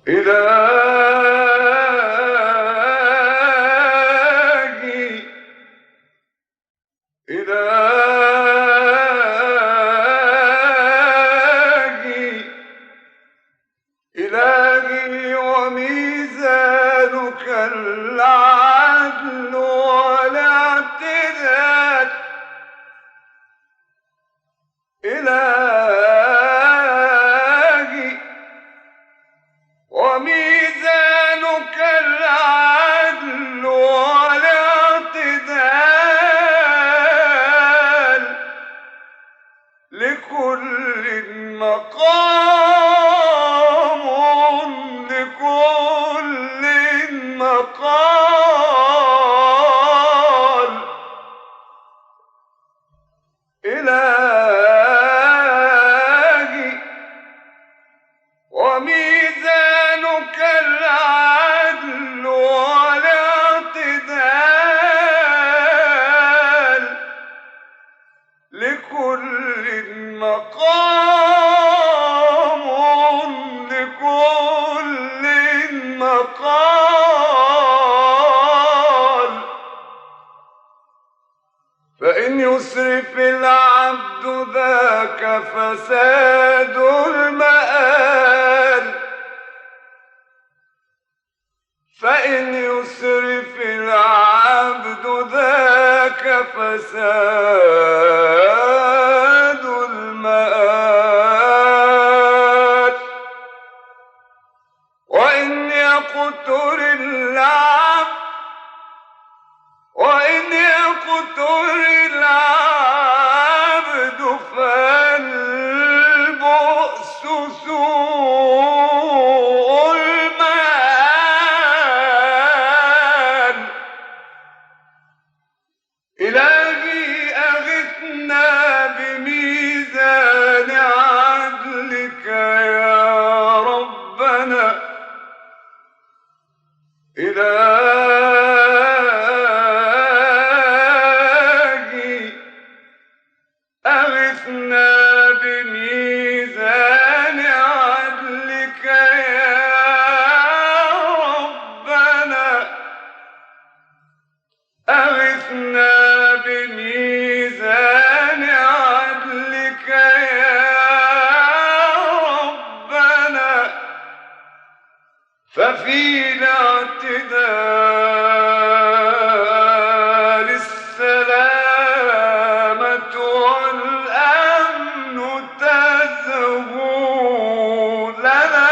إلهي إلهي إلهي وميزانك العدل والاعتدال. إلهي وميزانك العدل والاعتدال. لكل مقام لكل مقال. إلهي وميزانك العدل والاعتدال. لكل مقام لكل مقال. فإن يسرف العبد ذاك فساد المآل. فإن يسرف العبد ذاك فساد المآل. وإن يقتر العبد فالبؤس سوء المآل. إلهي أغثنا بميزان عدلك يا ربنا. إلهي أغثنا بميزان عدلك يا ربنا. أغثنا بميزان عدلك يا ربنا. ففينا اعتدال السلامة والأمن تزهو لنا.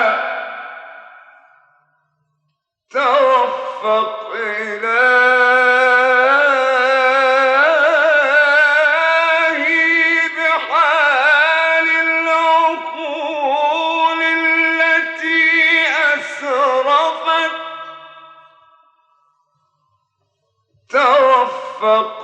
توفق إلهي بحال العقول التي أسرفت. توفق